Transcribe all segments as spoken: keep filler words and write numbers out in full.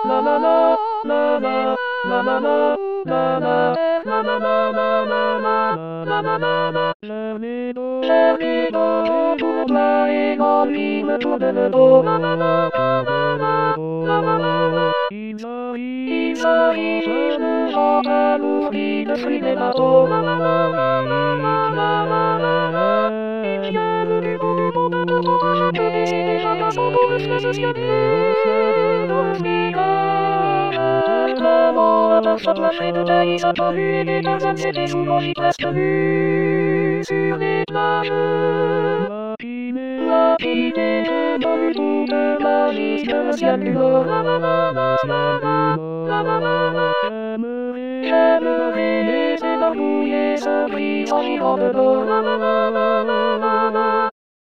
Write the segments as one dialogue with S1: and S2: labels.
S1: la la la la la la la la la la la la la la la la la la. Je vais dos, je vais dos, tout le plat et l'envie me tourne le dos. La la la la la la la la. Ils arrivent, ils arrivent, je me sens à l'oubli de fruits des bateaux. La la la la la la la la la. Ils viennent du bout du monde à d'autres que je peux décider chacun son tour de se société au feu de nos villages. Vraiment, un personne lâché de taille, ça t'a vu et des personnes c'était souvent si presque vues sur les plages. Lapidé, lapidé, je n'ai vu tout de magie de le ciel du Nord. La la la la la la la la la la. J'aimerais, j'aimerais laisser barbouiller ce brisant gigant de l'or. La la la la la la la.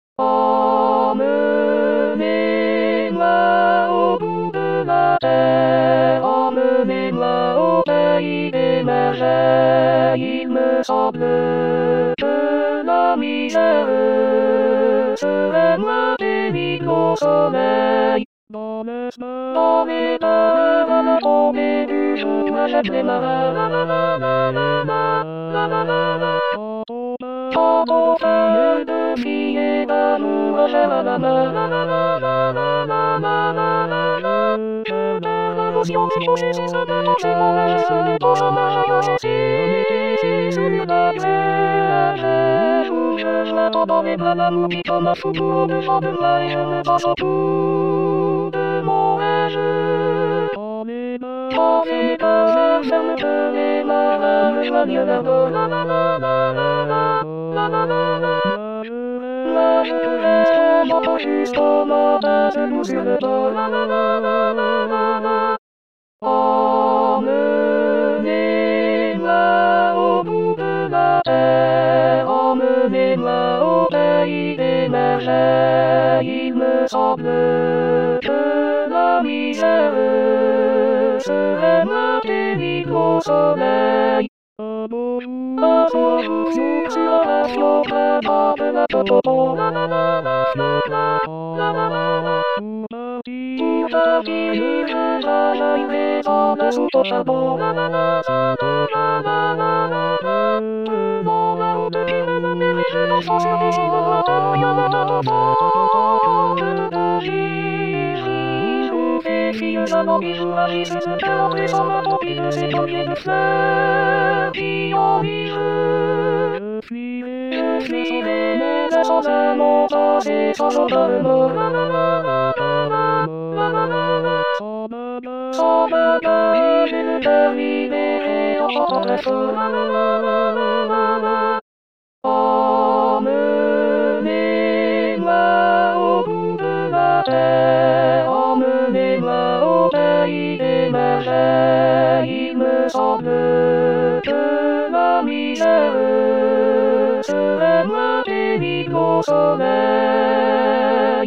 S1: Emmenez-moi au bout de la terre, emmenez-moi au pays des merveilles. Il me semble que la misère serait moins pénible au soleil. Dans les mains, dans les peurs, à la tombée du jour, tu m'achètes les marins. La la la la la la la la la la. Quand on fait de filles d'amour, j'ai la la la la la la la la la la la la. Je perds la notion des choses, c'est ça de toucher mon âge. Ce n'est pas un marche à c'est un été, c'est sur la plage. Un jour, je j'attends dans les bras l'amour qui comme un fou au devant de moi et je me passe autour de mon rêve. Quand les mains, quand les mains, je ferme que les marins me joignent leur dos. La la la la la la la la la la. Là je reste, j'entends juste au matin se nous sur le dos. La la la la la la la. Emmenez-moi au bout de la terre, emmenez-moi au pays des merveilles. Il me semble que la misère serait moins pénible au soleil. Un beau jour, un beau jour, jour sur un flot, printemps de la tototo. La la la la flot, la la la la la. Pour partir, pour partir, je veux j'arriverai dans la soupe au charbon. La la la la la la la la la. Dans la route qui mène à mer et je descends sur des îles lointaines. Il y a la tototo, tototo, je te dégire. Les filles amants qui jouent à gifler ce calendrier sans ma tombée de ces colliers de fleurs qui envie je fuirai, je fuirai mais sans un mot passé sans aucun remords. La la la la la la la la la. Sans me sans me pleurer, j'ai le cœur libéré en chantant très fort. La la la la la la la. Emmenez-moi au bout de la terre, emmenez-moi au pays des merveilles. Il me semble que la misère serait moins pénible au soleil.